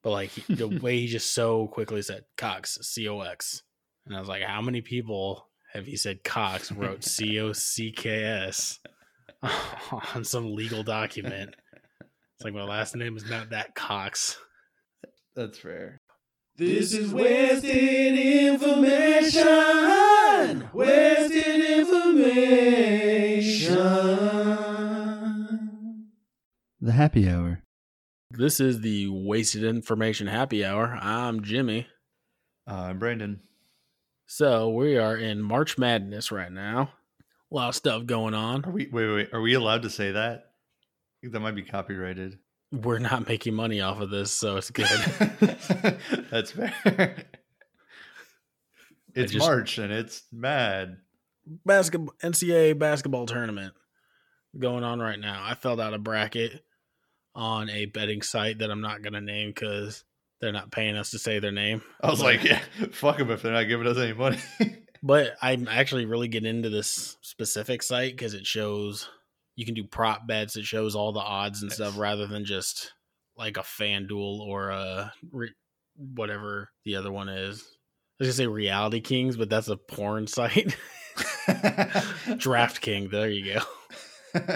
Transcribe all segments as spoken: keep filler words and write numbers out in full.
But like he, the way he just so quickly said Cox, C O X. And I was like, how many people have he said Cox wrote C O C K S on some legal document? It's like, my last name is not that Cox. That's fair. This is Wasted Information. Wasted Information. The happy hour. This is the Wasted Information Happy Hour. I'm Jimmy. Uh, I'm Brandon. So we are in March Madness right now. A lot of stuff going on. Are we? Wait, wait, wait. Are we allowed to say that? I think that might be copyrighted. We're not making money off of this, so it's good. That's fair. It's just, March and it's mad. Basketball N C double A basketball tournament going on right now. I filled out a bracket on a betting site that I'm not going to name because they're not paying us to say their name. I was but, like, yeah, fuck them if they're not giving us any money. But I'm actually really getting into this specific site because it shows you can do prop bets. It shows all the odds and Nice. stuff rather than just like a FanDuel or a re- whatever the other one is. I was gonna say Reality Kings, but that's a porn site. DraftKings, there you go.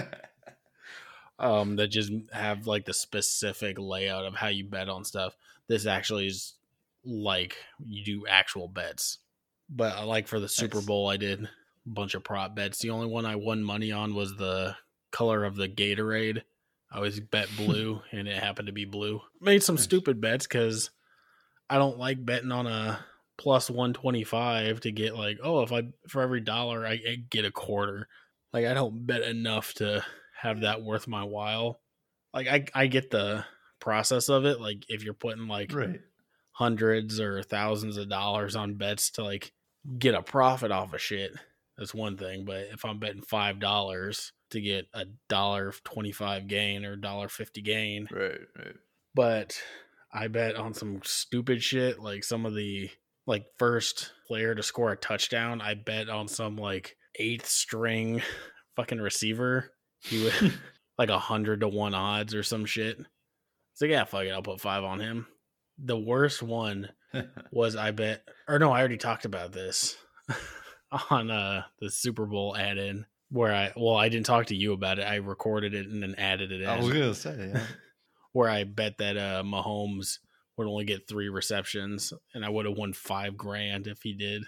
um, that just have like the specific layout of how you bet on stuff. This actually is like you do actual bets. But I like for the Super Nice. Bowl, I did a bunch of prop bets. The only one I won money on was the color of the Gatorade. I always bet blue, and it happened to be blue. Made some Nice. stupid bets because I don't like betting on a plus one twenty-five to get like, oh, if I for every dollar I, I get a quarter. Like I don't bet enough to have that worth my while. Like I I get the process of it. Like if you're putting like Right. hundreds or thousands of dollars on bets to like get a profit off of shit, that's one thing. But if I'm betting five dollars to get a dollar twenty-five gain or dollar fifty gain, Right. Right. but I bet on some stupid shit like some of the like first player to score a touchdown. I bet on some like eighth string fucking receiver. He would like a hundred to one odds or some shit. So yeah, fuck it, I'll put five on him. The worst one was I bet, or no, I already talked about this on uh, the Super Bowl add-in where I, well, I didn't talk to you about it. I recorded it and then added it in. I was gonna say, yeah. Where I bet that uh, Mahomes would only get three receptions, and I would have won five grand if he did.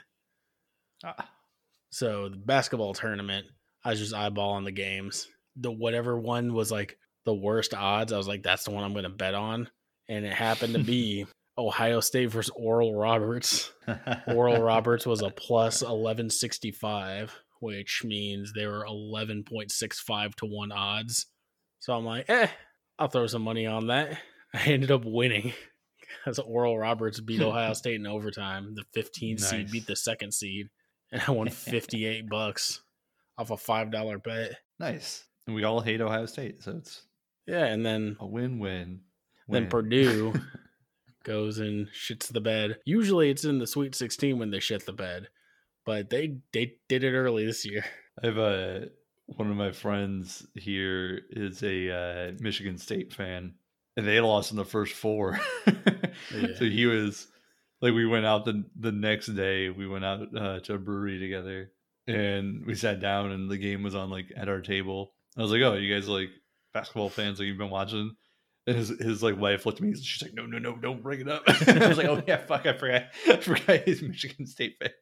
Ah. So the basketball tournament, I was just eyeballing the games. The whatever one was like the worst odds, I was like, that's the one I'm going to bet on. And it happened to be Ohio State versus Oral Roberts. Oral Roberts was a plus eleven sixty-five, which means they were eleven point six five to one odds. So I'm like, eh, I'll throw some money on that. I ended up winning because Oral Roberts beat Ohio State in overtime. The fifteen Nice. seed beat the second seed, and I won fifty-eight bucks off a five dollar bet. Nice. And we all hate Ohio State, so it's Yeah, and then a win-win. then Win. Purdue goes and shits the bed. Usually it's in the Sweet sixteen when they shit the bed, but they they did it early this year. I have a one of my friends here is a uh, Michigan State fan, and they lost in the first four. Yeah. So he was like, we went out the the next day. We went out uh, to a brewery together, and we sat down, and the game was on like at our table. I was like, "Oh, you guys like basketball fans? Like you've been watching?" And his his like wife looked at me. She's like, "No, no, no, don't bring it up." I was like, "Oh yeah, fuck, I forgot. I forgot he's a Michigan State fan."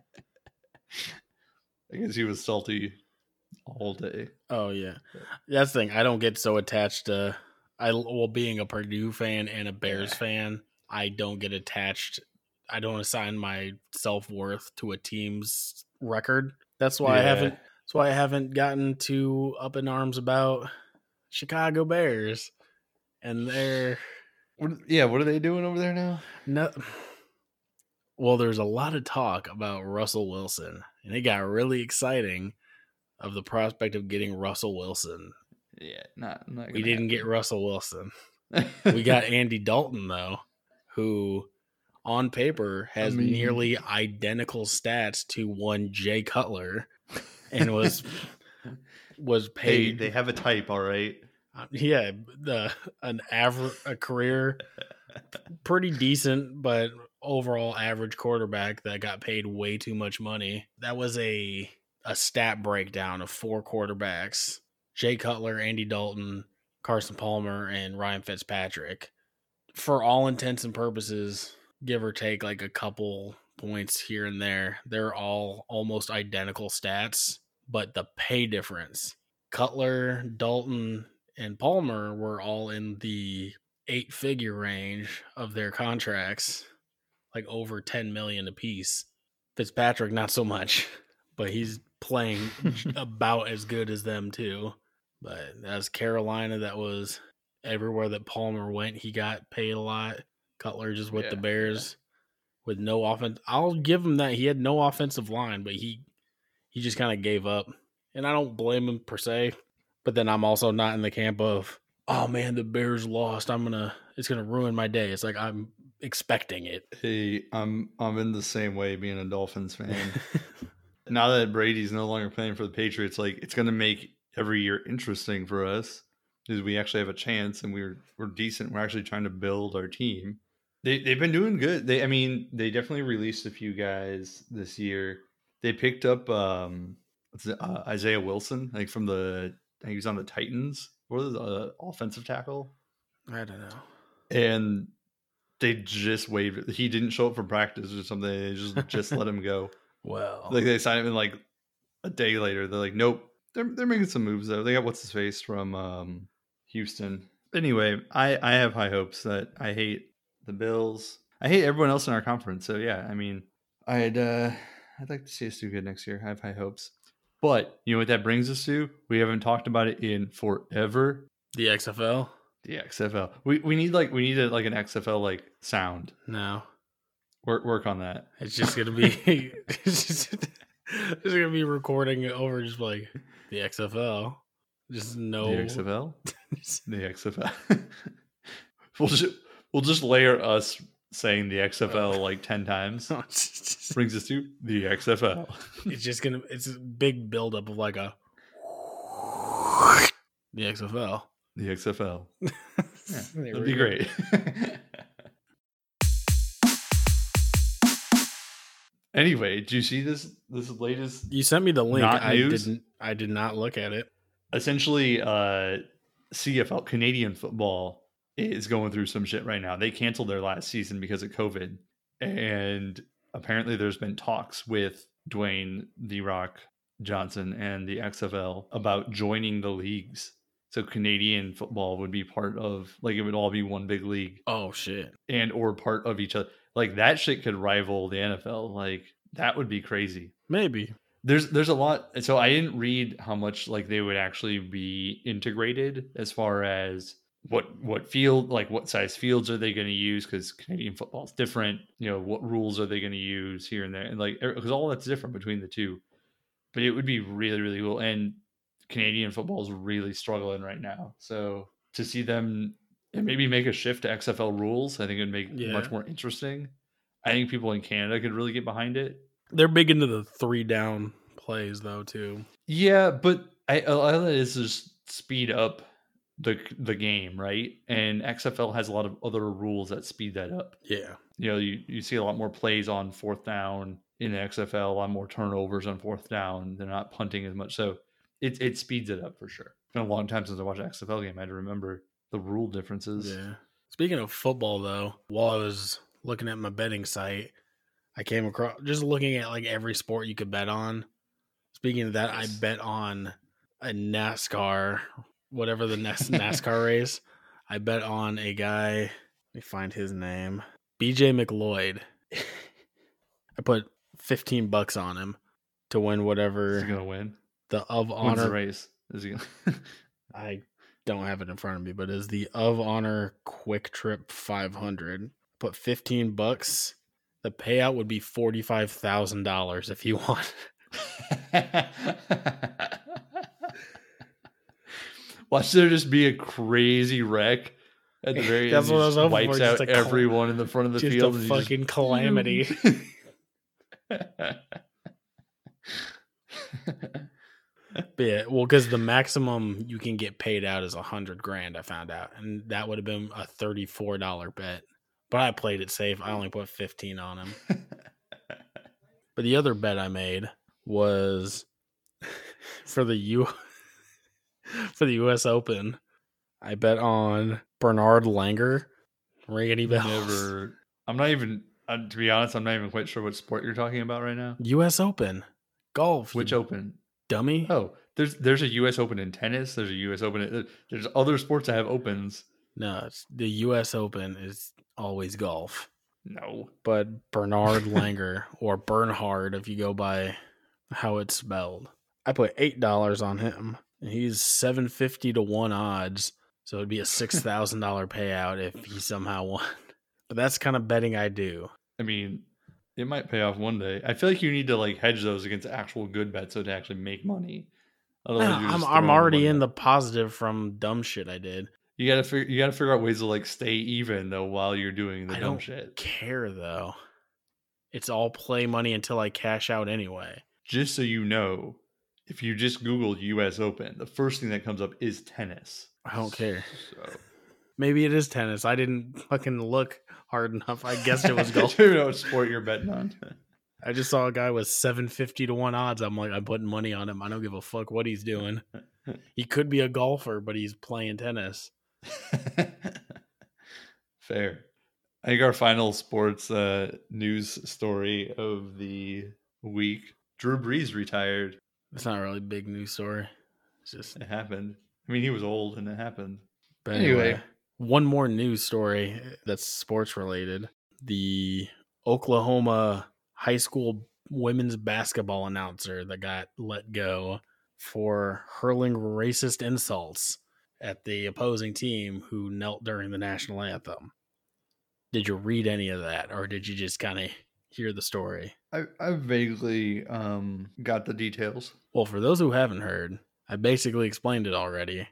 I guess he was salty all day. Oh yeah, that's the thing. I don't get so attached to I well being a Purdue fan and a Bears Yeah. fan. I don't get attached. I don't assign my self-worth to a team's record. That's why I Yeah. haven't. That's why I haven't gotten too up in arms about Chicago Bears and their What, yeah, what are they doing over there now? no. Well, there's a lot of talk about Russell Wilson, and it got really exciting of the prospect of getting Russell Wilson. Yeah, not. not We didn't get Russell Wilson. We got Andy Dalton, though, who on paper has I mean- nearly identical stats to one Jay Cutler and was was Hey, paid. they have a type, all right. uh, yeah, the an average a career pretty decent, but overall average quarterback that got paid way too much money. That was a a stat breakdown of four quarterbacks: Jay Cutler, Andy Dalton, Carson Palmer, and Ryan Fitzpatrick. For all intents and purposes, give or take like a couple points here and there, they're all almost identical stats, but the pay difference. Cutler, Dalton, and Palmer were all in the eight-figure range of their contracts, like over ten million dollars apiece. Fitzpatrick, not so much, but he's playing about as good as them too. But that's Carolina. That was everywhere that Palmer went, he got paid a lot. Cutler just with Yeah, the Bears with no offense. I'll give him that. He had no offensive line, but he he just kind of gave up. And I don't blame him per se. But then I'm also not in the camp of, oh man, the Bears lost. I'm gonna it's gonna ruin my day. It's like I'm expecting it. Hey, I'm I'm in the same way being a Dolphins fan. Now that Brady's no longer playing for the Patriots, like it's gonna make every year interesting for us because we actually have a chance and we're we're decent. We're actually trying to build our team. They they've been doing good. They I mean they definitely released a few guys this year. They picked up um what's it, uh, Isaiah Wilson, like from the I think he was on the Titans. What was the uh, offensive tackle? I don't know. And they just waived it. He didn't show up for practice or something. They just just let him go. Well, Like they signed him in like a day later. They're like, nope. They're they're making some moves though. They got what's his face from um, Houston. Anyway, I I have high hopes that I hate the Bills. I hate everyone else in our conference. So yeah, I mean, I'd uh, I'd like to see us do good next year. I have high hopes. But you know what that brings us to? We haven't talked about it in forever. the X F L? The X F L. We we need like we need a, like an X F L like sound. No. Work work on that. It's just gonna be it's just, it's gonna be recording it over just like the X F L. Just no The X F L. The X F L. we'll just we'll just layer us saying the X F L like ten times. Brings us to the X F L. It's just gonna it's a big buildup of like a the X F L. The X F L. Yeah, There that'd we be go. great. Anyway, did you see this this latest? You sent me the link. Not I news? didn't I did not look at it. Essentially, uh, C F L, Canadian football, is going through some shit right now. They canceled their last season because of COVID. And apparently there's been talks with Dwayne The Rock Johnson and the X F L about joining the leagues. So Canadian football would be part of, like, it would all be one big league Oh shit. and or part of each other. Like, that shit could rival the N F L. Like, that would be crazy. Maybe. There's there's a lot. So I didn't read how much like they would actually be integrated as far as what what field, like what size fields are they going to use, because Canadian football is different. You know, what rules are they going to use here and there, and like because all that's different between the two. But it would be really really cool. And Canadian football is really struggling right now. So to see them and maybe make a shift to X F L rules, I think it would make Yeah. it much more interesting. I think people in Canada could really get behind it. They're big into the three down plays though too. Yeah, but I, a lot of it is just speed up the the game, right? And X F L has a lot of other rules that speed that up. Yeah. You know, you, you see a lot more plays on fourth down in the X F L, a lot more turnovers on fourth down. They're not punting as much. So it, it speeds it up for sure. It's been a long time since I watched an X F L game. I had to remember the rule differences. Yeah. Speaking of football though, while I was looking at my betting site, I came across just looking at like every sport you could bet on. Speaking of that, Yes. I bet on a NASCAR, whatever the next NASCAR race. I bet on a guy. Let me find his name. B J McLeod. I put fifteen bucks on him to win Is whatever he gonna win? the of Wins the honor. race. Is he gonna I don't have it in front of me, but it's the of honor quick trip five hundred. Put fifteen bucks. The payout would be forty-five thousand dollars if you want. Watch there just be a crazy wreck at the very That's end. what I He was just hoping wipes for, just out a col- everyone in the front of the Just field. a and he just- fucking calamity. But yeah, well, because the maximum you can get paid out is a hundred grand. I found out, and that would have been a thirty-four dollar bet. but I played it safe. I only put fifteen on him. But the other bet I made was for the U for the U S Open. I bet on Bernard Langer. Ring any bells? Never. I'm not even. Uh, to be honest, I'm not even quite sure what sport you're talking about right now. U S Open golf. Which Open? Dummy. Oh, there's there's a U S Open in tennis. There's a U S Open. There's other sports that have opens. No, it's, the U S Open is always golf. No. But Bernard Langer, or Bernhard if you go by how it's spelled, I put eight dollars on him. And he's seven fifty to one odds, so it'd be a six thousand dollars payout if he somehow won. But that's kind of betting I do. I mean, it might pay off one day. I feel like you need to like hedge those against actual good bets so to actually make money. No, I'm I'm already in the positive from dumb shit I did. You gotta figure. You gotta figure out ways to like stay even though while you're doing the I dumb don't shit. Care though. It's all play money until I cash out anyway. Just so you know, if you just Google U S Open, the first thing that comes up is tennis. I don't care. So maybe it is tennis. I didn't fucking look hard enough. I guessed it was golf. I don't know what sport you're betting on. I just saw a guy with seven fifty to one odds. I'm like, I'm putting money on him. I don't give a fuck what he's doing. He could be a golfer, but he's playing tennis. Fair. I think our final sports uh, news story of the week: Drew Brees retired. It's not really a big news story. It's just it happened. I mean, he was old, and it happened. But anyway, anyway one more news story that's sports related: the Oklahoma high school women's basketball announcer that got let go for hurling racist insults at the opposing team who knelt during the national anthem. Did you read any of that, or did you just kind of hear the story? I, I vaguely um, got the details. Well, for those who haven't heard, I basically explained it already.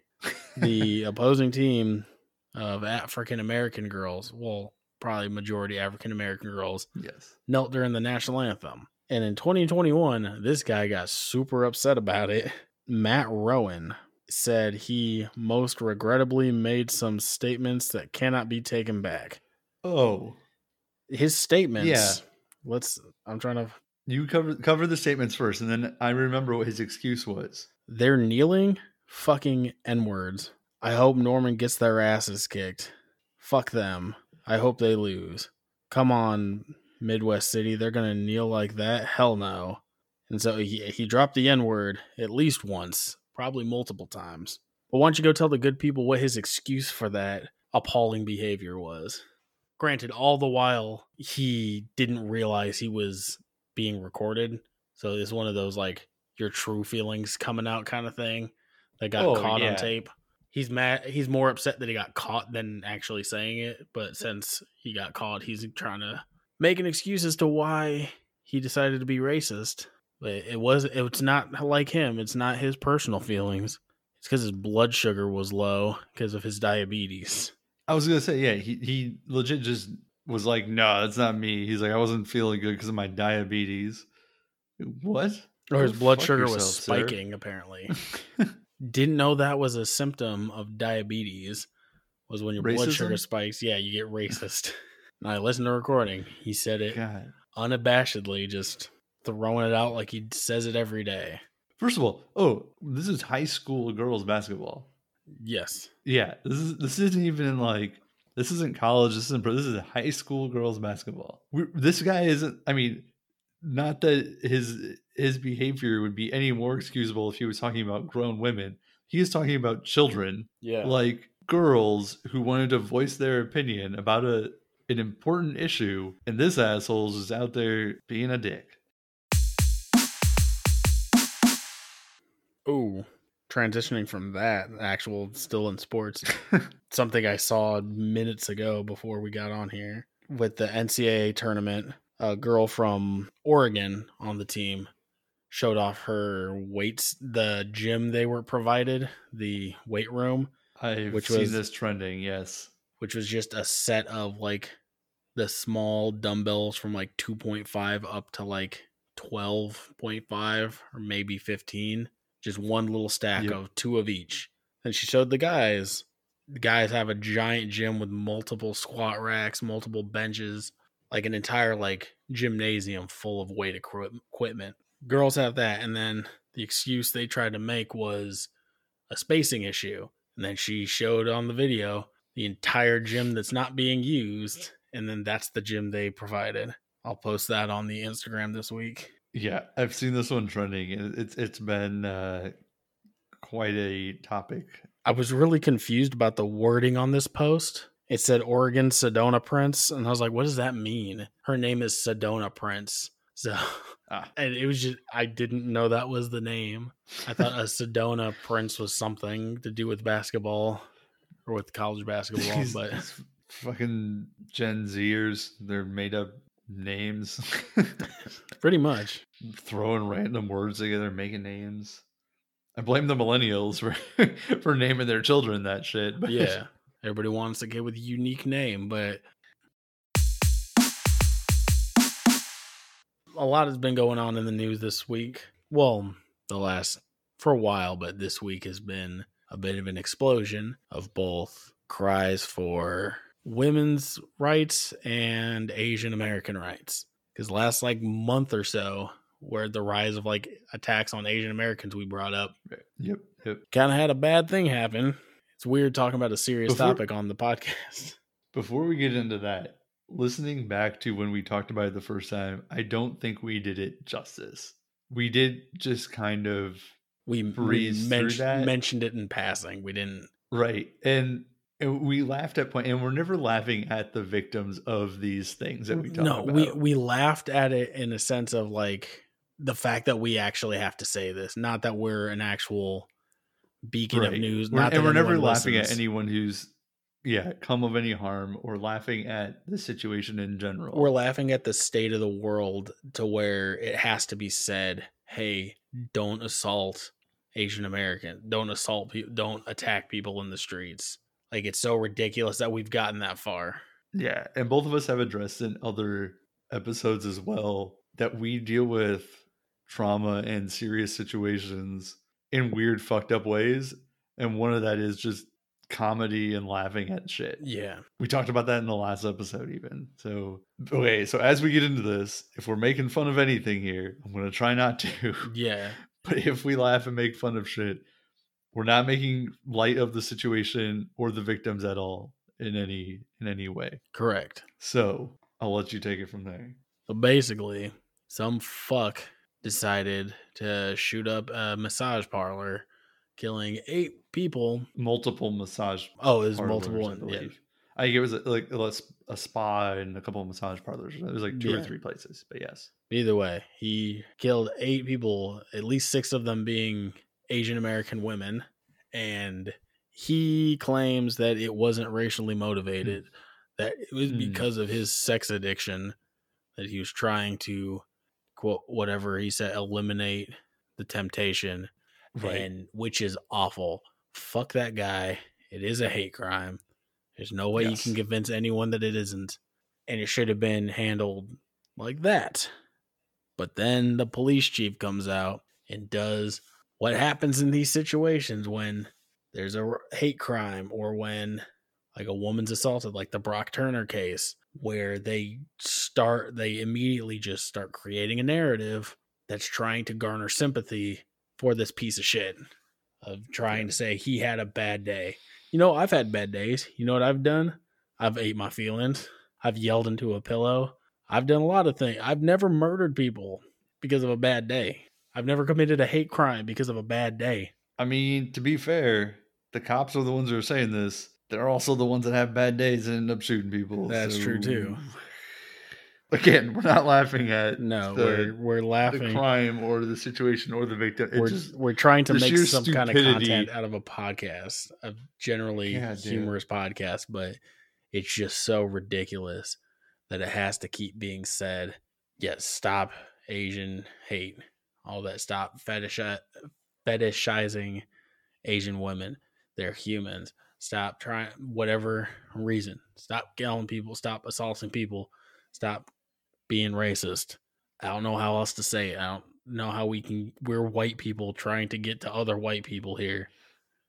The opposing team of African-American girls, well, probably majority African-American girls, yes, knelt during the national anthem. And in twenty twenty-one, this guy got super upset about it. Matt Rowan said he most regrettably made some statements that cannot be taken back. Oh. His statements. Yeah. Let's, I'm trying to. You cover cover the statements first, and then I remember what his excuse was. They're kneeling fucking N-words. I hope Norman gets their asses kicked. Fuck them. I hope they lose. Come on, Midwest City. They're going to kneel like that? Hell no. And so he, he dropped the N-word at least once, probably multiple times. But why don't you go tell the good people what his excuse for that appalling behavior was? Granted, all the while, he didn't realize he was being recorded. So it's one of those, like, your true feelings coming out kind of thing that got oh, caught yeah. on tape. He's mad. He's more upset that he got caught than actually saying it. But since he got caught, he's trying to make an excuse as to why he decided to be racist. But it was, it's not like him. It's not his personal feelings. It's because his blood sugar was low because of his diabetes. I was going to say, yeah, he, he legit just was like, no, that's not me. He's like, I wasn't feeling good because of my diabetes. What? Or his Go blood fuck sugar yourself, was spiking, sir. apparently. Didn't know that was a symptom of diabetes, was when your Racism? blood sugar spikes. Yeah, you get racist. And I listened to the recording. He said it God. unabashedly, just throwing it out like he says it every day. First of all, oh, this is high school girls basketball. Yes. Yeah, this is this isn't even like this isn't college. This isn't this is high school girls basketball. We're, this guy isn't. I mean, not that his his behavior would be any more excusable if he was talking about grown women. He is talking about children, Yeah, like girls who wanted to voice their opinion about a an important issue, and this asshole is out there being a dick. Oh. Transitioning from that, actual still in sports, something I saw minutes ago before we got on here with the N C double A tournament, a girl from Oregon on the team showed off her weights, the gym they were provided, the weight room. I've which seen was, this trending, yes. Which was just a set of like the small dumbbells from like two point five up to like twelve point five or maybe fifteen. Just one little stack yep. of two of each. And she showed the guys The guys have a giant gym with multiple squat racks, multiple benches, like an entire like gymnasium full of weight equi- equipment. Girls have that, and then the excuse they tried to make was a spacing issue. And then she showed on the video the entire gym that's not being used, and then that's the gym they provided. I'll post that on the Instagram this week. Yeah, I've seen this one trending, and it's it's been uh, quite a topic. I was really confused about the wording on this post. It said Oregon Sedona Prince, and I was like, what does that mean? Her name is Sedona Prince. So ah. And it was just, I didn't know that was the name. I thought a Sedona Prince was something to do with basketball or with college basketball, These, but these fucking Gen Zers, they're made up names. Pretty much. Throwing random words together, making names. I blame the millennials for, for naming their children that shit. But yeah. Everybody wants a kid with a unique name, but a lot has been going on in the news this week. Well, the last, for a while, but this week has been a bit of an explosion of both cries for women's rights and Asian American rights. Because last like month or so, where the rise of like attacks on Asian Americans we brought up, yep, yep, kind of had a bad thing happen. It's weird talking about a serious before, topic on the podcast. Before we get into that, listening back to when we talked about it the first time, I don't think we did it justice. We did just kind of we, breeze we men- through that. mentioned it in passing. We didn't. Right. And, and we laughed at point, and we're never laughing at the victims of these things that we talk no, about. we, we laughed at it in a sense of like the fact that we actually have to say this, not that we're an actual beacon right. of news. We're, not and we're never listens. laughing at anyone who's, yeah, come of any harm, or laughing at the situation in general. We're laughing at the state of the world to where it has to be said, hey, don't assault Asian American. Don't assault people. Don't attack people in the streets. Like, it's so ridiculous that we've gotten that far. Yeah. And both of us have addressed in other episodes as well that we deal with trauma and serious situations in weird, fucked up ways. And one of that is just comedy and laughing at shit. Yeah. We talked about that in the last episode even. So, okay. So as we get into this, if we're making fun of anything here, I'm going to try not to. Yeah. But if we laugh and make fun of shit, we're not making light of the situation or the victims at all in any, in any way. Correct. So I'll let you take it from there. So basically, some fuck decided to shoot up a massage parlor, killing eight people. Multiple massage. Oh, it was parlors, multiple. I believe. Yeah. I think it was like a spa and a couple of massage parlors. It was like two Yeah. or three places, but yes. Either way, he killed eight people, at least six of them being Asian American women. And he claims that it wasn't racially motivated, mm. that it was Mm. because of his sex addiction, that he was trying to, quote, whatever he said, eliminate the temptation, right? And which is awful. Fuck that guy. It is a hate crime. There's no way yes. you can convince anyone that it isn't. And it should have been handled like that. But then the police chief comes out and does what happens in these situations when there's a hate crime or when like a woman's assaulted, like the Brock Turner case, where they start, they immediately just start creating a narrative that's trying to garner sympathy for this piece of shit, of trying to say he had a bad day. You know, I've had bad days. You know what I've done? I've ate my feelings. I've yelled into a pillow. I've done a lot of things. I've never murdered people because of a bad day. I've never committed a hate crime because of a bad day. I mean, to be fair, the cops are the ones who are saying this. They're also the ones that have bad days and end up shooting people. That's so, true too. Again, we're not laughing at no, the, we're we're laughing the crime or the situation or the victim. It we're just, we're trying to make some stupidity. kind of content out of a podcast, a generally yeah, humorous podcast, but it's just so ridiculous that it has to keep being said. Yes, stop Asian hate, all that. Stop fetish fetishizing Asian women. They're humans. Stop trying whatever reason. Stop killing people. Stop assaulting people. Stop being racist. I don't know how else to say it. I don't know how we can. We're white people trying to get to other white people here.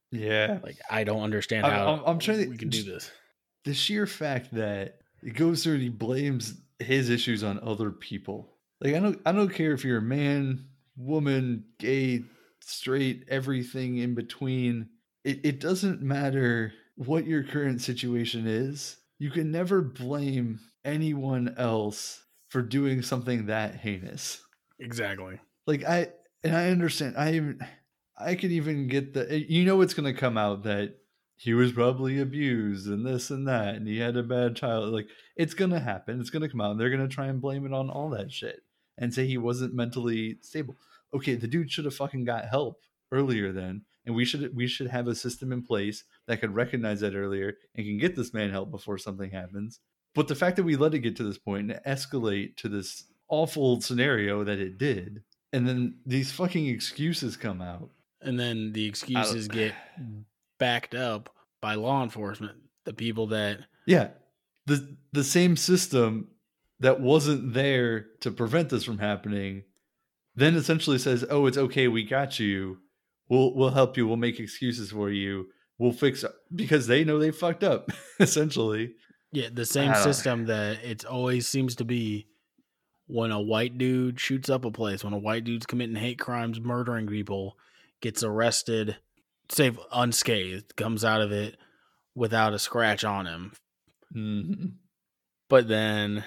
Yeah. Like, I don't understand I'm- how I'm- I'm trying to- we can do this. The sheer fact that it goes through and he blames his issues on other people. Like, I don't I don't care if you're a man, woman, gay, straight, everything in between. It it doesn't matter what your current situation is. You can never blame anyone else for doing something that heinous. Exactly. Like, I and I understand. I even I could even get the you know it's gonna come out that he was probably abused and this and that and he had a bad child. Like, it's gonna happen. It's gonna come out and they're gonna try and blame it on all that shit and say he wasn't mentally stable. Okay, the dude should have fucking got help earlier then, and we should we should have a system in place that could recognize that earlier and can get this man help before something happens. But the fact that we let it get to this point and escalate to this awful scenario that it did, and then these fucking excuses come out. And then the excuses get backed up by law enforcement, the people that Yeah. The the same system that wasn't there to prevent this from happening then essentially says, "Oh, it's okay, we got you. We'll we'll help you. We'll make excuses for you. We'll fix it," because they know they fucked up essentially. yeah, the same I don't- system that it always seems to be when a white dude shoots up a place, when a white dude's committing hate crimes, murdering people, gets arrested, say unscathed, comes out of it without a scratch on him. Mhm. But then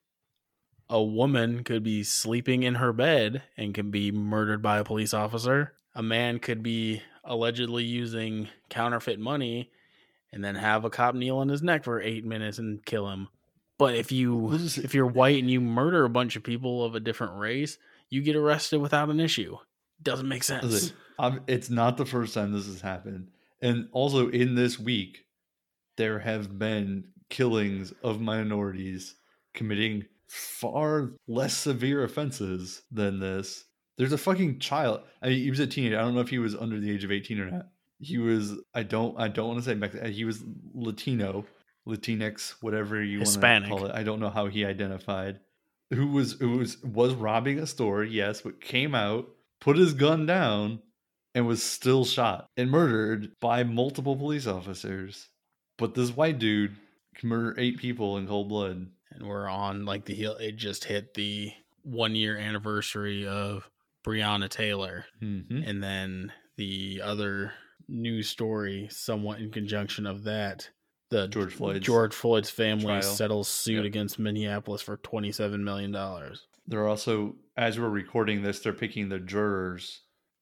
a woman could be sleeping in her bed and can be murdered by a police officer. A man could be allegedly using counterfeit money and then have a cop kneel on his neck for eight minutes and kill him. But if you We'll just- if you're white and you murder a bunch of people of a different race, you get arrested without an issue. Doesn't make sense. Listen, I'm, it's not the first time this has happened. And also in this week, there have been killings of minorities committing far less severe offenses than this. There's a fucking child. I mean, he was a teenager. I don't know if he was under the age of eighteen or not. He was, I don't, I don't want to say Mexican. He was Latino, Latinx, whatever you want to Hispanic. call it. I don't know how he identified. Who was, who was, was robbing a store, yes, but came out, put his gun down, and was still shot and murdered by multiple police officers. But this white dude can murder eight people in cold blood. And we're on like the heel. It just hit the one year anniversary of Breonna Taylor. Mm-hmm. And then the other news story, somewhat in conjunction of that, the George Floyd's George Floyd's family trial. settles suit Yep. against Minneapolis for twenty-seven million dollars. They're also, as we're recording this, they're picking the jurors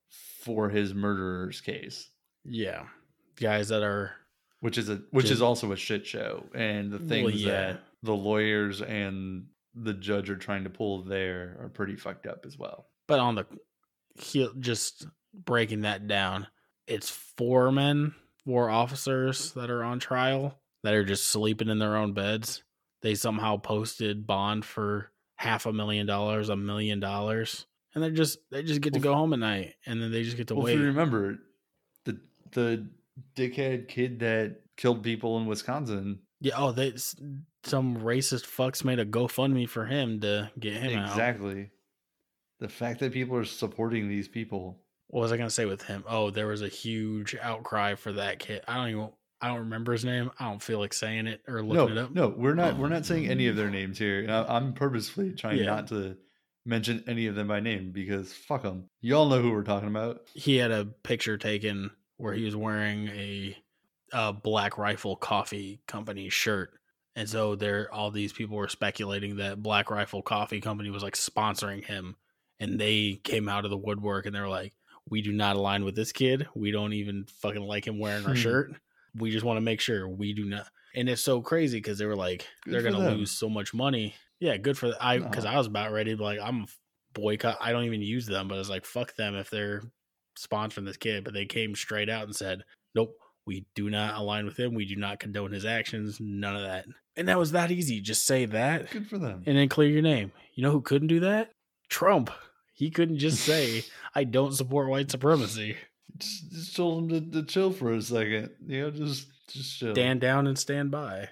for his murderer's case, Yeah. Guys that are, which is a which Just- is also a shit show. And the things yeah. that the lawyers and the judge are trying to pull there are pretty fucked up as well. but on the heel, just breaking that down, it's four men, four officers that are on trial that are just sleeping in their own beds. They somehow posted bond for half a million dollars, a million dollars, and they're just they just get to Well, go home at night, and then they just get to Well, wait. if you remember, the the dickhead kid that killed people in Wisconsin. Yeah. Oh, they some racist fucks made a GoFundMe for him to get him out. Exactly. The fact that people are supporting these people. What was I gonna say with him? Oh, there was a huge outcry for that kid. I don't even. I don't remember his name. I don't feel like saying it or looking No, it up. no, we're not. We're not saying any of their names here. And I, I'm purposefully trying Yeah. not to mention any of them by name because fuck them. Y'all know who we're talking about. He had a picture taken where he was wearing a, a Black Rifle Coffee Company shirt, and so there, all these people were speculating that Black Rifle Coffee Company was like sponsoring him, and they came out of the woodwork and they were like, "We do not align with this kid. We don't even fucking like him wearing our Hmm. shirt. We just want to make sure we do not." And it's so crazy because they were like, Good they're for gonna them. lose so much money. Yeah, good for I because No. I was about ready to like I'm boycott. I don't even use them, but it's like fuck them if they're sponsoring this kid. But they came straight out and said, "Nope, we do not align with him. We do not condone his actions. None of that." And that was that easy. Just say that Good for them. and then clear your name. You know who couldn't do that? Trump. He couldn't just say, "I don't support white supremacy." Just, just told them to, to chill for a second. You know, just just chill. Stand down and stand by.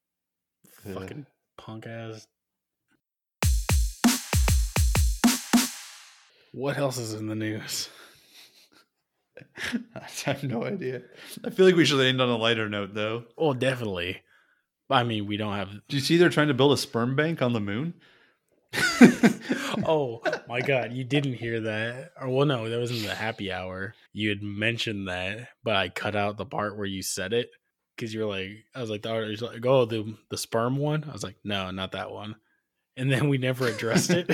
Yeah. Fucking punk ass. What else is in the news? I have no idea. I feel like we should end on a lighter note, though. Well, definitely. I mean, we don't have. Do you see they're trying to build a sperm bank on the moon? Oh my God, you didn't hear that? Or well, no, that was in the happy hour. You had mentioned that, but I cut out the part where you said it because you're like, I was like, the artist like, oh, the the sperm one. I was like, no, not that one. And then we never addressed it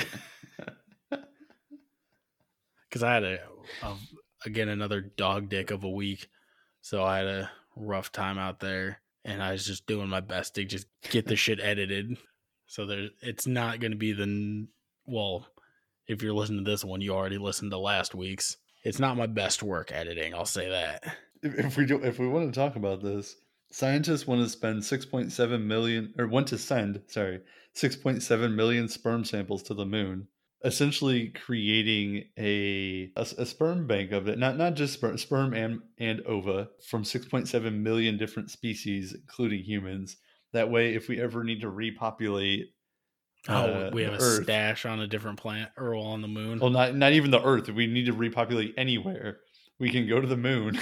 because I had a, a again another dog dick of a week, so I had a rough time out there, and I was just doing my best to just get the shit edited. So there, it's not going to be the well. If you're listening to this one, you already listened to last week's. It's not my best work editing. I'll say that. If, if we do, if we want to talk about this, scientists want to spend six point seven million, or want to send, sorry, six point seven million sperm samples to the moon, essentially creating a a, a sperm bank of it. Not not just sperm, sperm and and ova from six point seven million different species, including humans. That way, if we ever need to repopulate, oh, uh, we have a Earth, stash on a different planet or on the moon. well, not not even the Earth. If we need to repopulate anywhere, we can go to the moon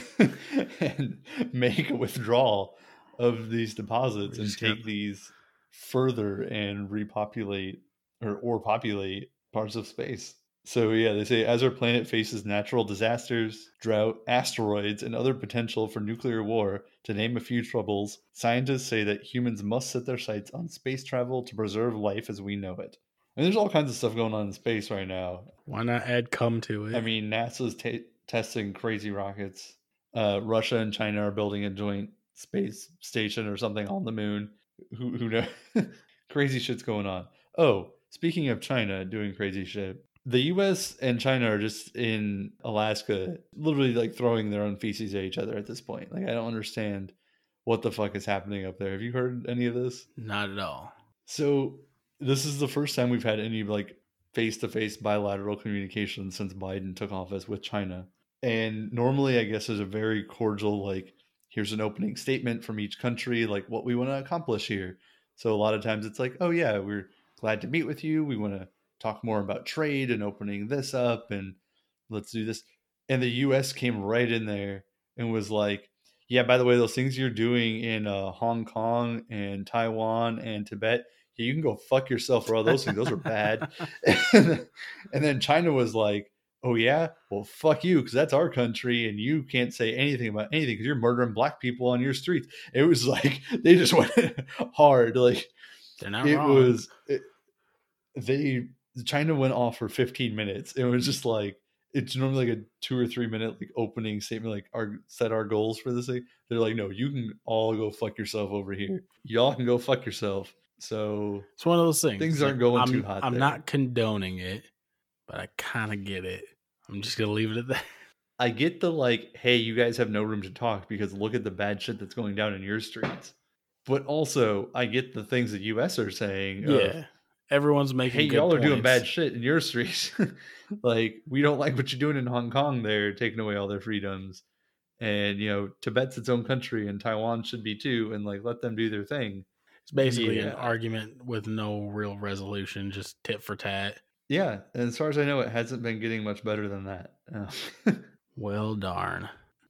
and make a withdrawal of these deposits and take gonna... these further and repopulate or or populate parts of space. So yeah, they say as our planet faces natural disasters, drought, asteroids, and other potential for nuclear war, to name a few troubles, scientists say that humans must set their sights on space travel to preserve life as we know it. And there's all kinds of stuff going on in space right now. Why not add cum to it? I mean, NASA's t- testing crazy rockets. Uh, Russia and China are building a joint space station or something on the moon. Who who knows? Crazy shit's going on. Oh, speaking of China doing crazy shit, the U S and China are just in Alaska, literally like throwing their own feces at each other at this point. Like, I don't understand what the fuck is happening up there. Have you heard any of this? Not at all. So this is the first time we've had any like face-to-face bilateral communication since Biden took office with China. And normally, I guess, there's a very cordial, like, here's an opening statement from each country, like what we want to accomplish here. So a lot of times it's like, oh yeah, we're glad to meet with you. We want to talk more about trade and opening this up, and let's do this. And the U S came right in there and was like, yeah, by the way, those things you're doing in uh, Hong Kong and Taiwan and Tibet, yeah, you can go fuck yourself for all those things. Those are bad. and, and then China was like, oh yeah, well, fuck you, because that's our country, and you can't say anything about anything because you're murdering black people on your streets. It was like, they just went hard. Like, they're not it wrong. was, it, they, China went off for fifteen minutes. It was just like, it's normally like a two or three minute like opening statement, like our set our goals for this thing. They're like, no, you can all go fuck yourself over here. Y'all can go fuck yourself. So it's one of those things. Things aren't going I'm, too hot. I'm there. not condoning it, but I kind of get it. I'm just gonna leave it at that. I get the like, hey, you guys have no room to talk because look at the bad shit that's going down in your streets. But also, I get the things that U S are saying. Yeah. Of, Everyone's making hey, good y'all are points. doing bad shit in your streets. Like, we don't like what you're doing in Hong Kong. They're taking away all their freedoms. And, you know, Tibet's its own country and Taiwan should be too. And, like, let them do their thing. It's basically yeah. an argument with no real resolution, just tit for tat. Yeah. And as far as I know, it hasn't been getting much better than that. Uh, well, darn.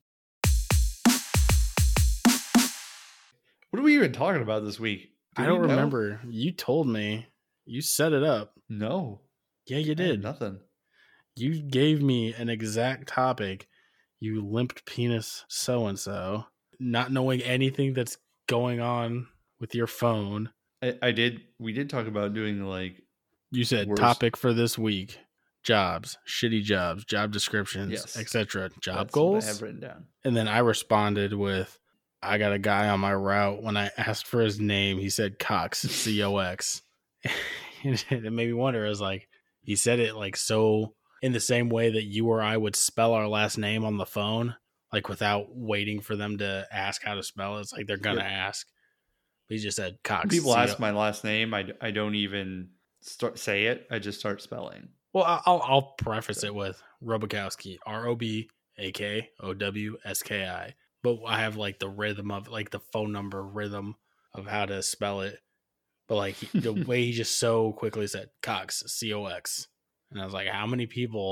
What are we even talking about this week? Do I don't know? remember. You told me. You set it up. No. Yeah, you did. Nothing. You gave me an exact topic. You limped penis so-and-so. Not knowing anything that's going on with your phone. I, I did. We did talk about doing like. You said worst. Topic for this week. Jobs. Shitty jobs. Job descriptions. Yes. et cetera. Job that's goals. What I have written down. And then I responded with, I got a guy on my route. When I asked for his name, he said Cox, C O X. And it made me wonder. I was like, he said it like so in the same way that you or I would spell our last name on the phone, like without waiting for them to ask how to spell it. It's like they're going to yep. ask. But he just said Cox. People C O X. Ask my last name. I, I don't even start say it. I just start spelling. Well, I'll, I'll preface so. it with Robakowski, R O B A K O W S K I. But I have like the rhythm of like the phone number rhythm of how to spell it. But like the way he just so quickly said Cox, C O X. And I was like, how many people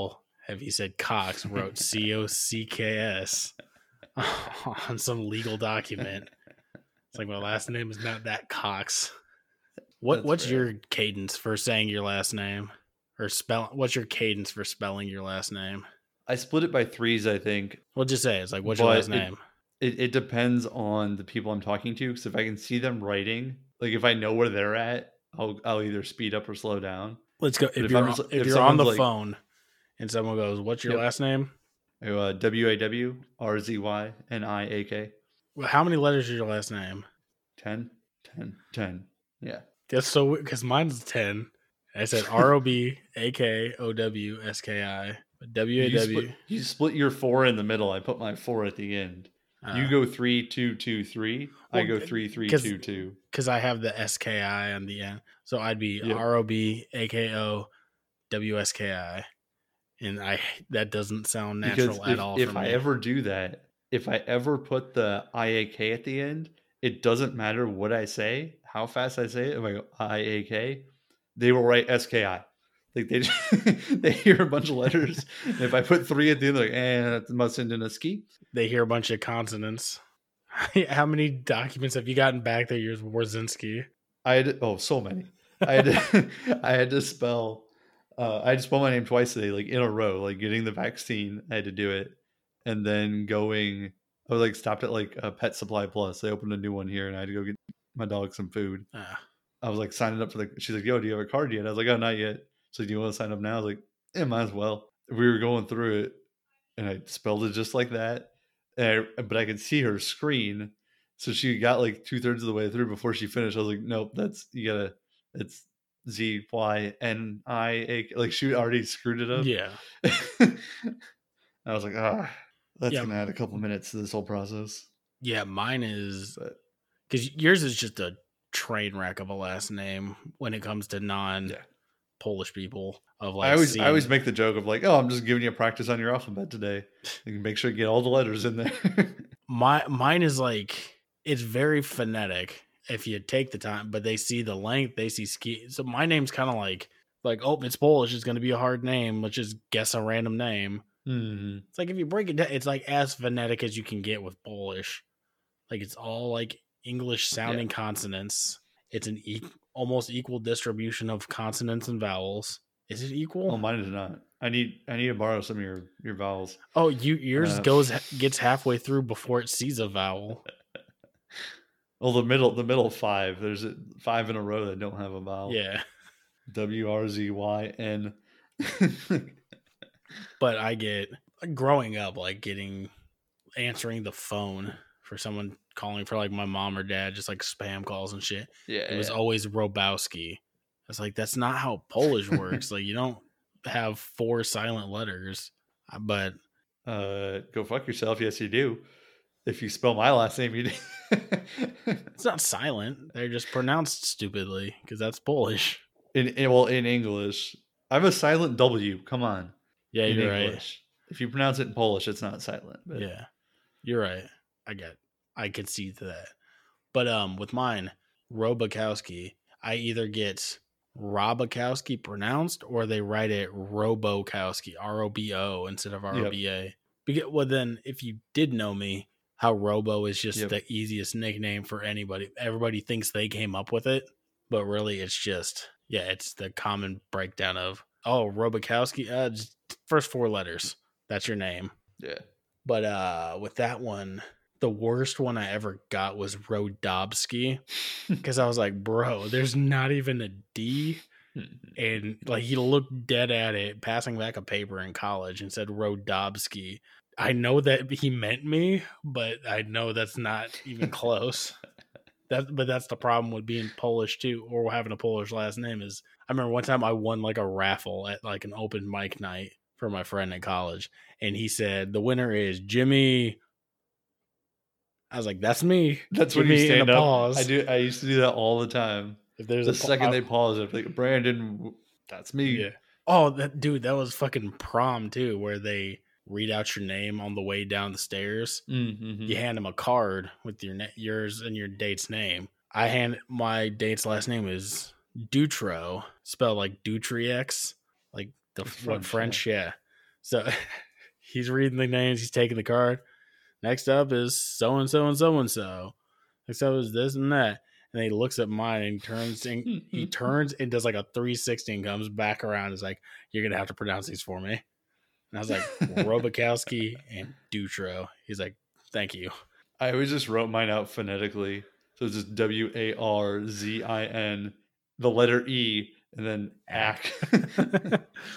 Have you said Cox wrote C O C K S on some legal document? It's like, my last name is not that Cox. What That's What's fair. your cadence for saying your last name? Or spell? What's your cadence for spelling your last name? I split it by threes, I think. What'd you say? It's like, what's your But last it- name? It, it depends on the people I'm talking to. Because if I can see them writing, like if I know where they're at, I'll I'll either speed up or slow down. Let's go. But If if you're I'm on, just- if, if you're on the someone's like- phone and someone goes, "What's your Yep. last name?" Uh, W A W R Z Y N I A K. Well, how many letters is your last name? ten, ten, ten. Yeah. That's so because mine's ten. I said R O B A K O W S K I. W A You W. split, you split your four in the middle. I put my four at the end. You Uh, go three, two, two, three. I well, go three, three, 'cause- two, two. because I have the S K I on the end. So I'd be Yep. R O B A K O W S K I. And I that doesn't sound natural Because at if, all if for I me. ever do that, if I ever put the I A K at the end, it doesn't matter what I say, how fast I say it. If I go I A K, they will write S K I. Like they they hear a bunch of letters. And if I put three at the end, they're like, eh, that must end in a ski. They hear a bunch of consonants. How many documents have you gotten back that yours Warzinski? I had oh so many. I had to, I had to spell. Uh, I had to spell my name twice today, like in a row. Like getting the vaccine, I had to do it, and then going. I was like stopped at like a Pet Supply Plus. They opened a new one here, and I had to go get my dog some food. Uh, I was like signing up for the. She's like, "Yo, do you have a card yet?" I was like, "Oh, not yet." So, do you want to sign up now? I was like, "Yeah, might as well." We were going through it, and I spelled it just like that. And I, but I could see her screen, so she got like two thirds of the way through before she finished. I was like, "Nope, that's you gotta. It's Z Y N I A." Like she already screwed it up. yeah. I was like, "Ah, that's Yeah. gonna add a couple minutes to this whole process." Yeah, mine is But because yours is just a train wreck of a last name when it comes to non yeah. Polish people. Of like, I always seeing- I always make the joke of like, oh, I'm just giving you a practice on your alphabet today. You can make sure you get all the letters in there. my mine is like it's very phonetic if you take the time, but they see the length, they see ski. So my name's kind of like like oh, it's Polish, it's going to be a hard name. Let's just guess a random name. mm-hmm. It's like if you break it down, it's like as phonetic as you can get with Polish. Like it's all like English sounding consonants. It's an e- almost equal distribution of consonants and vowels. Is it equal? Oh, mine is not. I need I need to borrow some of your your vowels. Oh, you yours Uh, goes gets halfway through before it sees a vowel. Well, the middle the middle five. There's a, five in a row that don't have a vowel. Yeah, W R Z Y N. but I get growing up like getting answering the phone for someone calling for like my mom or dad, just like spam calls and shit. Yeah, It was yeah. always Robowski. It's like that's not how Polish works. Like you don't have four silent letters. Uh, But Uh, go fuck yourself. Yes, you do. If you spell my last name, you do. it's not silent. They're just pronounced stupidly because that's Polish. in, in well in English, I have a silent W. Come on. Yeah, in you're right. English. If you pronounce it in Polish, it's not silent. But Yeah, you're right. I get, I could see to that. But um, with mine, Robakowski, I either get Robakowski pronounced or they write it Robokowski, R O B O instead of R O B A. Because well, then if you did know me, how Robo is just Yep. the easiest nickname for anybody. Everybody thinks they came up with it, but really it's just yeah, it's the common breakdown of oh Robakowski, uh, just first four letters. That's your name. yeah. But uh with that one, the worst one I ever got was Rodobsky because I was like, bro, there's not even a D. And like he looked dead at it, passing back a paper in college and said Rodobsky. I know that he meant me, but I know that's not even close. That, but that's the problem with being Polish too, or having a Polish last name. Is I remember one time I won like a raffle at like an open mic night for my friend in college, and he said the winner is Jimmy. I was like, "That's me." That's when Jimmy you in stand a up. pause. I do. I used to do that all the time. If there's The a pa- second I- they pause, I'm like, Brandon, that's me. Yeah. Oh, that dude, that was fucking prom too, where they read out your name on the way down the stairs. Mm-hmm. You hand them a card with your na- yours and your date's name. I hand my date's last name is Dutro, spelled like Dutriex, like the The French, French, French yeah. So he's reading the names. He's taking the card. Next up is so and so and so and so. Next up is this and that. And then he looks at mine and he turns and he turns and does like a three sixty and comes back around. He's like, "You're gonna have to pronounce these for me." And I was like, Robakowski and Dutro. He's like, "Thank you." I always just wrote mine out phonetically. So it's just W A R Z I N, the letter E, and then A C.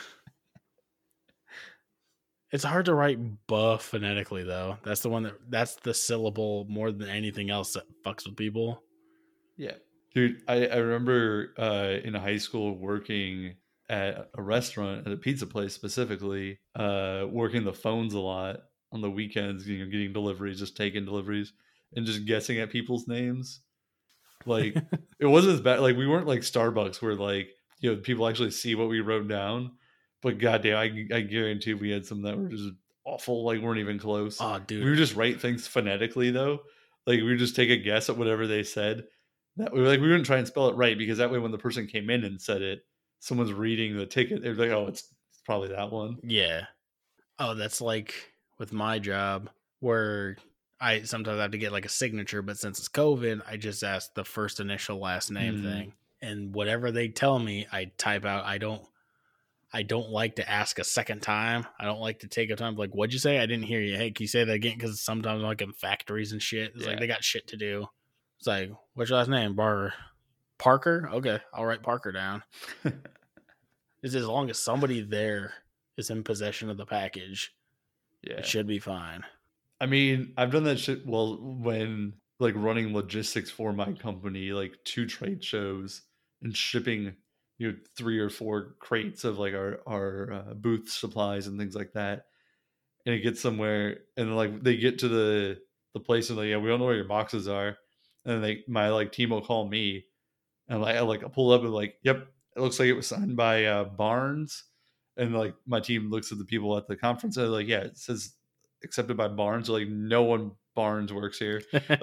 It's hard to write buh phonetically though. That's the one that that's the syllable more than anything else that fucks with people. Yeah. Dude, I, I remember uh, in high school working at a restaurant, at a pizza place specifically, uh, working the phones a lot on the weekends, you know, getting deliveries, just taking deliveries and just guessing at people's names. Like, it wasn't as bad. Like, we weren't like Starbucks where, like, you know, people actually see what we wrote down. But goddamn, I, I guarantee we had some that were just awful, like, weren't even close. Oh, dude. We would just write things phonetically, though. Like, we would just take a guess at whatever they said. That we like we wouldn't try and spell it right because that way when the person came in and said it, someone's reading the ticket, they're like, "Oh, it's, it's probably that one." Yeah. Oh, that's like with my job where I sometimes have to get like a signature, but since it's COVID, I just ask the first initial last name Mm. thing, and whatever they tell me, I type out. I don't. I don't like to ask a second time. I don't like to take a time like, "What'd you say? I didn't hear you. Hey, can you say that again?" Because sometimes like in factories and shit, it's Yeah. like they got shit to do. It's like, what's your last name? Barker. Parker? Okay, I'll write Parker down. It's as long as somebody there is in possession of the package, Yeah. it should be fine. I mean, I've done that shit well when like running logistics for my company, like two trade shows and shipping, you know, three or four crates of like our our uh, booth supplies and things like that. And it gets somewhere, and like they get to the the place and like, yeah, we don't know where your boxes are. And they my like team will call me, and like I like I pull up and like, yep, it looks like it was signed by uh, Barnes. And like my team looks at the people at the conference and they're like, yeah, it says accepted by Barnes. They're like, no one Barnes works here.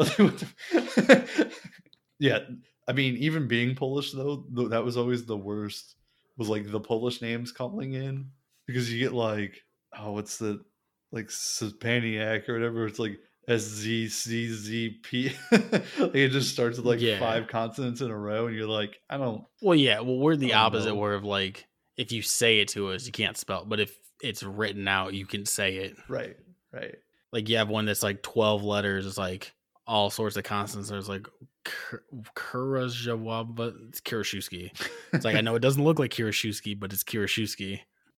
Yeah, I mean, even being Polish though, th- that was always the worst. Was like the Polish names calling in because you get like, oh, what's the like Spaniak or whatever? It's like S Z C Z P. Like it just starts with like Yeah. five consonants in a row, and you're like, I don't. Well, yeah. Well, we're the Oh, opposite. no. Where of like, if you say it to us, you can't spell it. But if it's written out, you can say it. Right, right. Like you have one that's like twelve letters. It's like all sorts of consonants. There's like Kurajawab, but it's Kirishewski. It's like, I know it doesn't look like Kirishewski, but it's Kirishewski.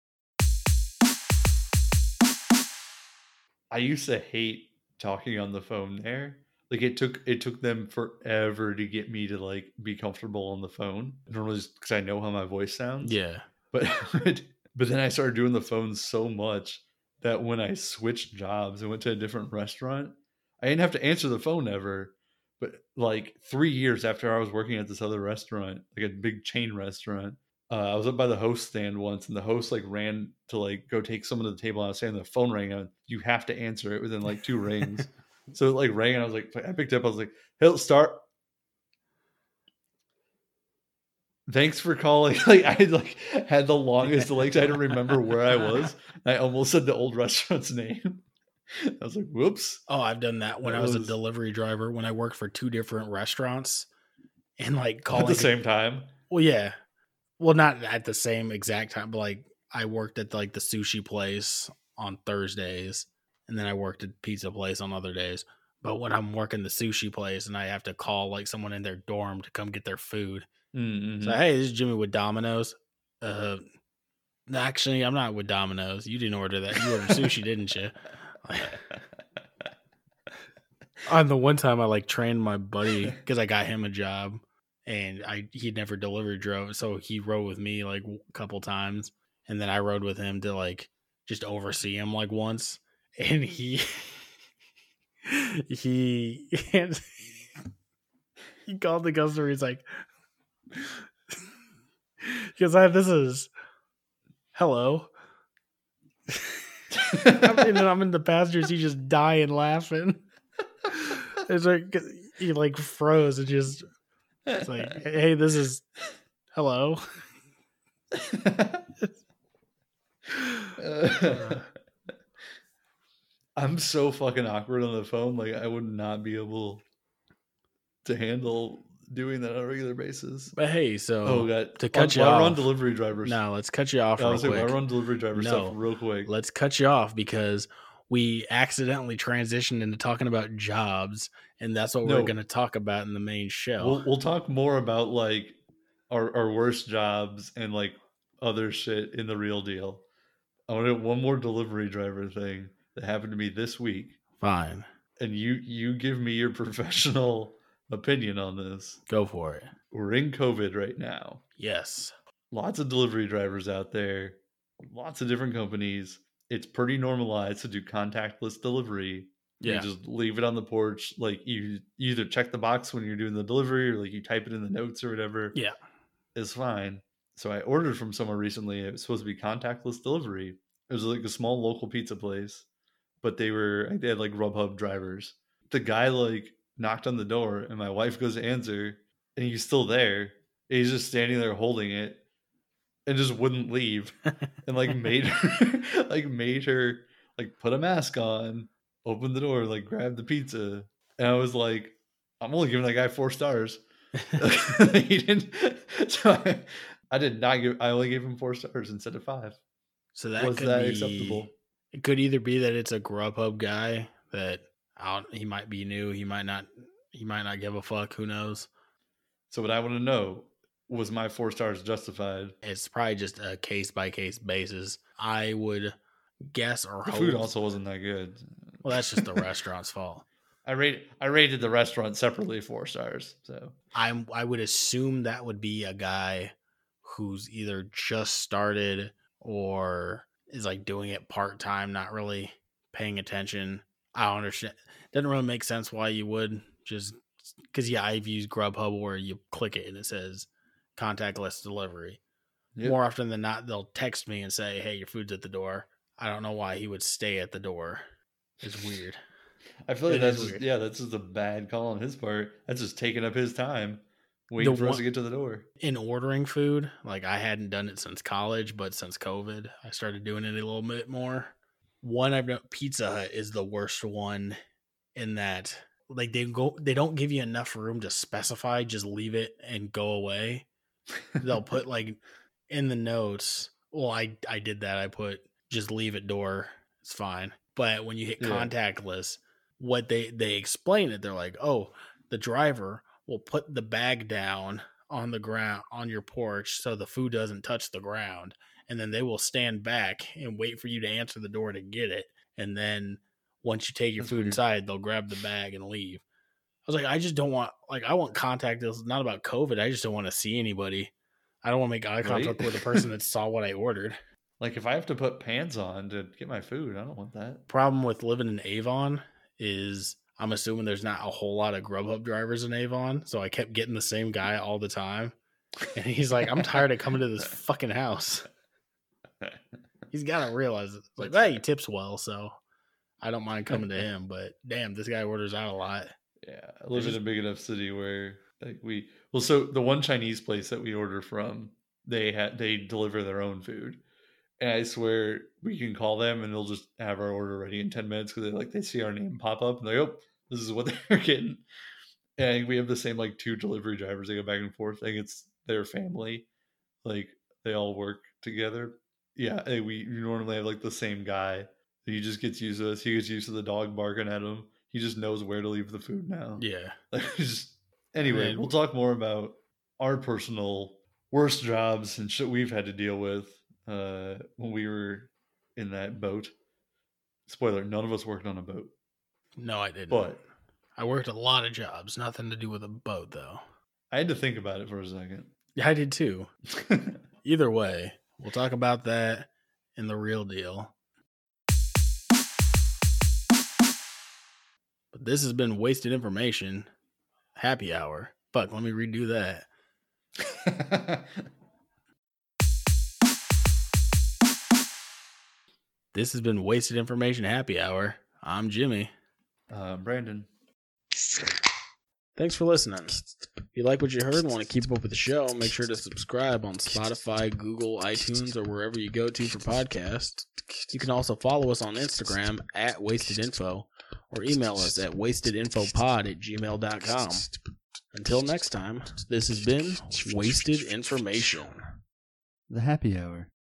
I used to hate talking on the phone there. Like it took it took them forever to get me to like be comfortable on the phone. Normally just because I know how my voice sounds. Yeah. But but then I started doing the phone so much that when I switched jobs and went to a different restaurant, I didn't have to answer the phone ever. But like three years after I was working at this other restaurant, like a big chain restaurant, uh, I was up by the host stand once, and the host like ran to like go take someone to the table. And I was saying the phone rang, and you have to answer it within like two rings. So it like rang, and I was like, I picked up. I was like, "Hey, start." Thanks for calling. Like I had like had the longest delay. I had to remember where I was. I almost said the old restaurant's name. I was like, "Whoops!" Oh, I've done that when That I was, was- a delivery driver. When I worked for two different restaurants, and like calling At the same time. Well, yeah. Well, not at the same exact time, but like I worked at like the sushi place on Thursdays, and then I worked at pizza place on other days. But when I'm working the sushi place and I have to call like someone in their dorm to come get their food, Mm-hmm. so hey, this is Jimmy with Domino's. Uh, actually, I'm not with Domino's. You didn't order that. You ordered sushi, didn't you? On the one time, I like trained my buddy because I got him a job, and I he never delivery drove, so he rode with me like a couple times, and then I rode with him to like just oversee him like once, and he he he called the customer. He's like, because I this is hello. And then I'm in the passenger seat just dying laughing. It's like he like froze and just it's like, hey, this is hello. Uh, I'm so fucking awkward on the phone. Like, I would not be able to handle doing that on a regular basis. But hey, so Oh, God. to cut you while off, we're on delivery drivers. no, let's cut you off I real was like, quick. while we're on delivery driver No. stuff real quick. Let's cut you off because we accidentally transitioned into talking about jobs, and that's what No. we're going to talk about in the main show. We'll, we'll talk more about like our, our worst jobs and like other shit in the real deal. I want to one more delivery driver thing that happened to me this week. Fine. And you you give me your professional opinion on this. Go for it. We're in COVID right now. Yes. Lots of delivery drivers out there. Lots of different companies. It's pretty normalized to do contactless delivery. Yeah. You just leave it on the porch. Like you, you either check the box when you're doing the delivery or like you type it in the notes or whatever. Yeah. It's fine. So I ordered from somewhere recently. It was supposed to be contactless delivery. It was like a small local pizza place, but they were they had like Grubhub drivers. The guy like knocked on the door, and my wife goes to answer, and he's still there. And he's just standing there holding it, and just wouldn't leave, and like made her like made her like put a mask on, open the door, like grab the pizza, and I was like, I'm only giving that guy four stars. He didn't. So I, I did not give. I only gave him four stars instead of five. So that Was could that be acceptable? It could either be that it's a Grubhub guy that out he might be new, he might not he might not give a fuck, who knows. So what I want to know, was my four stars justified? It's probably just a case by case basis. I would guess or The hope. food also wasn't that good. Well, that's just the restaurant's fault. I rate I rated the restaurant separately four stars. So I'm I would assume that would be a guy who's either just started or is like doing it part time, not really paying attention. I don't understand. Doesn't really make sense why you would just because yeah, I've used Grubhub where you click it and it says contactless delivery. Yep. More often than not, they'll text me and say, "Hey, your food's at the door." I don't know why he would stay at the door. It's weird. I feel like It that's is just, weird. yeah, that's just a bad call on his part. That's just taking up his time, waiting The for us one- to get to the door. In ordering food, like I hadn't done it since college, but since COVID, I started doing it a little bit more. One I've done, Pizza Hut is the worst one in that like they go they don't give you enough room to specify, just leave it and go away. They'll put like in the notes, well, I I did that. I put just leave it door. It's fine. But when you hit Yeah. contactless, what they they explain it, they're like, "Oh, the driver will put the bag down on the ground on your porch so the food doesn't touch the ground, and then they will stand back and wait for you to answer the door to get it, and then once you take your That's food weird. inside, they'll grab the bag and leave." I was like, I just don't want like I want contactless. Not about COVID. I just don't want to see anybody. I don't want to make eye contact Right? with the person that saw what I ordered. Like if I have to put pants on to get my food, I don't want that. Problem with living in Avon is I'm assuming there's not a whole lot of Grubhub drivers in Avon, so I kept getting the same guy all the time. And he's like, I'm tired of coming to this fucking house. He's got to realize it. Like, hey, he tips well, so I don't mind coming to him. But damn, this guy orders out a lot. Yeah, I live just- in a big enough city where like we well, so the one Chinese place that we order from, they had they deliver their own food, and I swear we can call them and they'll just have our order ready in ten minutes because they like they see our name pop up and they're like, oh, this is what they're getting. And we have the same like two delivery drivers. They go back and forth. I think it's their family, like they all work together. Yeah, and we normally have like the same guy. He just gets used to us. He gets used to the dog barking at him. He just knows where to leave the food now. Yeah. Like, just, anyway, Man. we'll talk more about our personal worst jobs and shit we've had to deal with uh, when we were in that boat. Spoiler: none of us worked on a boat, No, I didn't. but I worked a lot of jobs. Nothing to do with a boat, though. I had to think about it for a second. Yeah, I did too. Either way, we'll talk about that in the real deal. But this has been Wasted Information Happy Hour. Fuck, let me redo that. This has been Wasted Information Happy Hour. I'm Jimmy. uh, Brandon. Thanks for listening. If you like what you heard and want to keep up with the show, make sure to subscribe on Spotify, Google, iTunes, or wherever you go to for podcasts. You can also follow us on Instagram at wastedinfo or email us at wastedinfopod at gmail dot com. Until next time, this has been Wasted Information. The happy hour.